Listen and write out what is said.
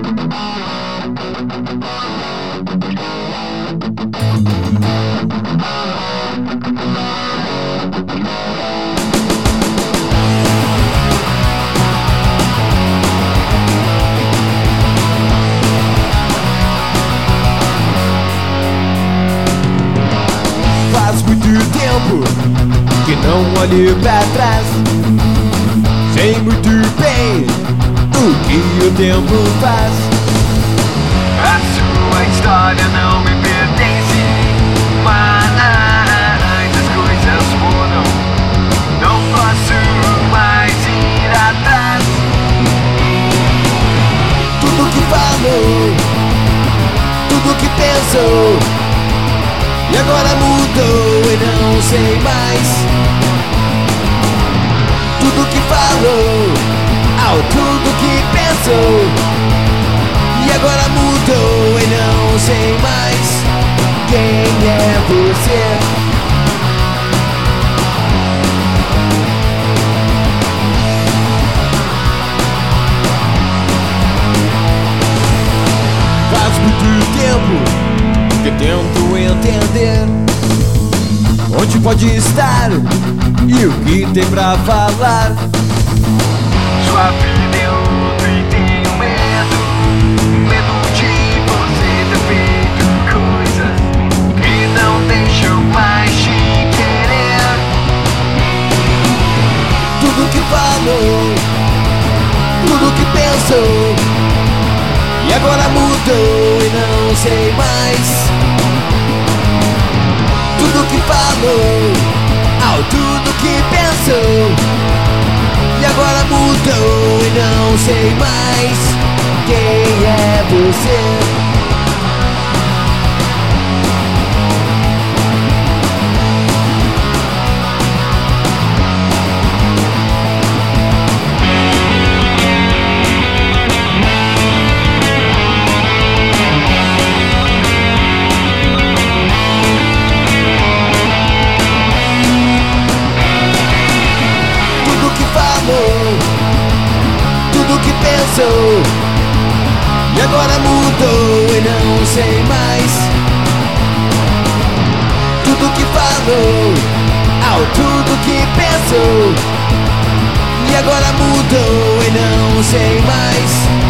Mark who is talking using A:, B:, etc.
A: Faz muito tempo que não olho pra trás. Sei muito bem o que o tempo faz.
B: A sua história não me pertence, mas as coisas mudam. Não posso mais ir atrás.
A: Tudo que falou, tudo que pensou, e agora mudou e não sei mais. Tudo que falou, tudo que pensou, e agora mudou e não sei mais. Quem é você? Faz muito tempo que tento entender onde pode estar e o que tem pra falar.
B: Sua vida é outra e tenho medo de você ter feito coisas que não deixam mais te querer.
A: Tudo que falou, tudo que pensou, e agora mudou e não sei mais. Tudo que falou, tudo que pensou, e agora mudou e não sei mais. Quem é você? Tudo que pensou, e agora mudou e não sei mais. Tudo que falou, tudo que pensou, e agora mudou e não sei mais.